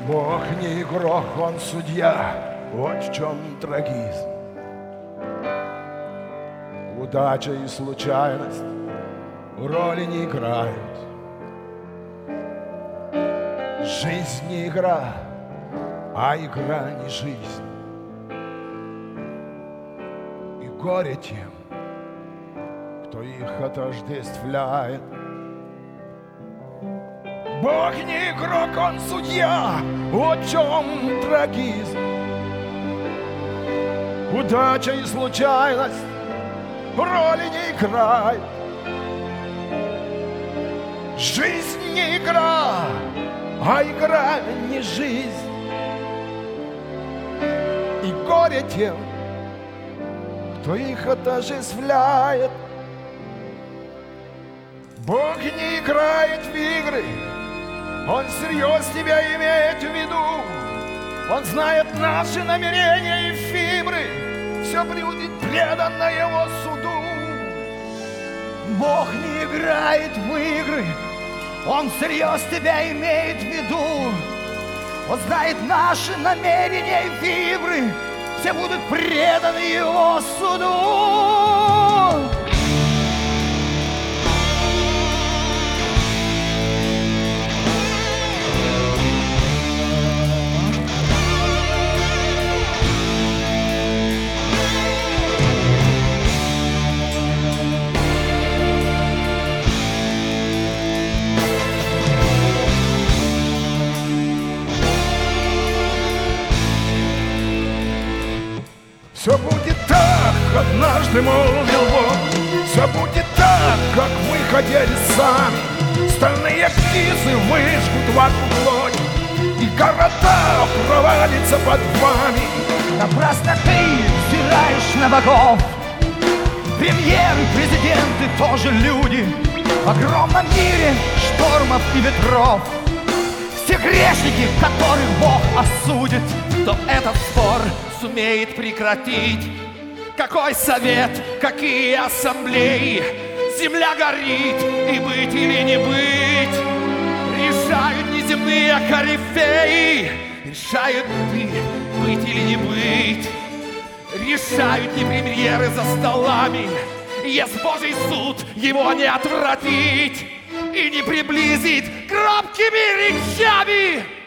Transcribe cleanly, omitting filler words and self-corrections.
Бог не игрок, он судья, вот в чем трагизм. Удача и случайность роли не играют. Жизнь не игра, а игра не жизнь. И горе тем, кто их отождествляет. Бог не игрок, он судья, вот в чем трагизм. Удача и случайность роли не играют. Жизнь не игра, а игра не жизнь. И горе тем, кто их отождествляет. Бог не играет в игры, Он всерьез тебя имеет в виду. Он знает наши намерения и фибры, все будет предано Его суду. Бог не играет в игры, Он всерьез тебя имеет в виду. Он знает наши намерения и фибры, все будут преданы Его суду. Все будет так, однажды молвил Бог. Все будет так, как мы хотели сами. Стальные птицы выжгут вашу плоть, и города провалится под вами. Напрасно ты взираешь на богов. Премьеры, президенты тоже люди. В огромном мире штормов и ветров. Все грешники, которых Бог осудит, кто этот спор сумеет прекратить? Какой совет, какие ассамблеи? Земля горит, и быть или не быть решают неземные корифеи. Решают ты, быть или не быть. Решают не премьеры за столами. Есть Божий суд, его не отвратить и не приблизить громкими речами.